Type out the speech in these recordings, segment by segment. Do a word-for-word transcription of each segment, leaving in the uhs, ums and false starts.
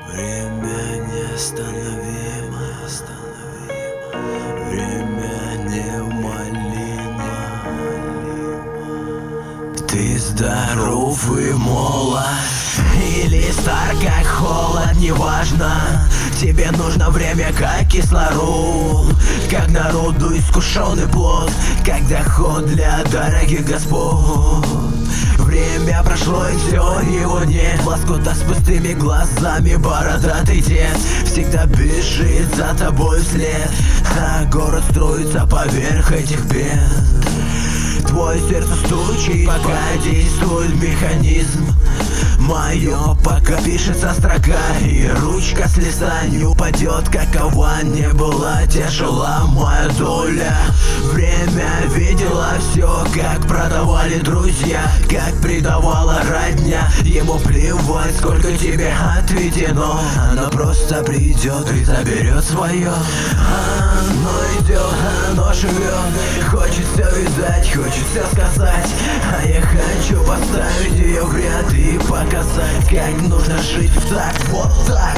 Время неостановимо, время неумолимо. Ты здоров и молод, или стар как холод, неважно. Тебе нужно время как кислород, как народу искушенный плод, как доход для дорогих господ. Время прошло и все, его нет. Лоскута с пустыми глазами, бородатый дед всегда бежит за тобой вслед, а город строится поверх этих бед. Твое сердце стучит, пока действует механизм. Мое пока пишется строка, и ручка с листа не упадет. Какова не была тяжела моя доля. Время видела все, как продавали друзья, как предавала родня. Ему плевать, сколько тебе отведено, оно просто придет и заберет свое. Оно идет, оно живет, хочет все видать, хочет все сказать, а я хочу поставить ее в ряд и показать, как нужно жить в такт, вот так.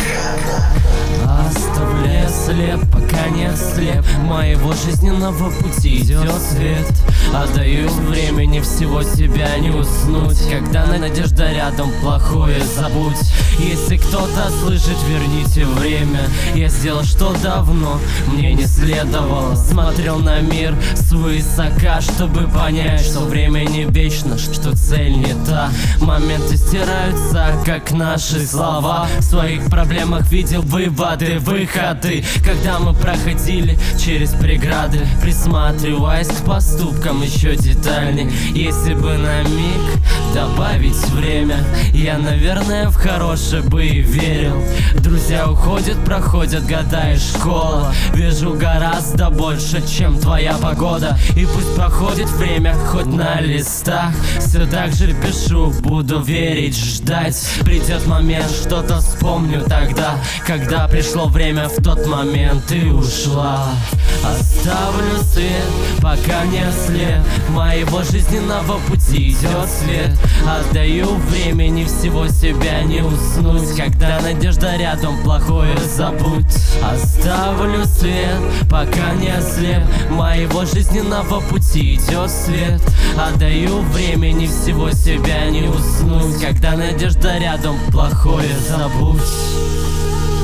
Оставляя след, пока не слеп, моего жизненного пути идет свет. Отдаю времени, всего себя не уснуть, когда надежда рядом, плохое забудь. Если кто-то слышит, верните время. Я сделал, что давно мне не следовало. Смотрел на мир свысока, чтобы понять, что время не вечно, что цель не та. Моменты стираются, как наши слова. В своих проблемах видел выводы, выходы, когда мы проходили через преграды, присматриваясь к поступкам еще детальней. Если бы на миг добавить время, я, наверное, в хорошее бы и верил. Друзья уходят, проходят года и школа. Вижу гораздо больше, чем твоя погода. И пусть проходит время, хоть на листах, все так же пишу, буду верить, ждать. Придет момент, что-то вспомню тогда, когда пришло время, в тот момент ты ушла. Оставлю свет, пока не след, моего жизненного пути идет свет. Отдаю времени, всего себя не уснуть, когда надежда рядом, плохое забудь. Оставлю свет, пока не слеп, моего жизненного пути идет свет. Отдаю времени, всего себя не уснуть, когда надежда рядом, плохое забудь.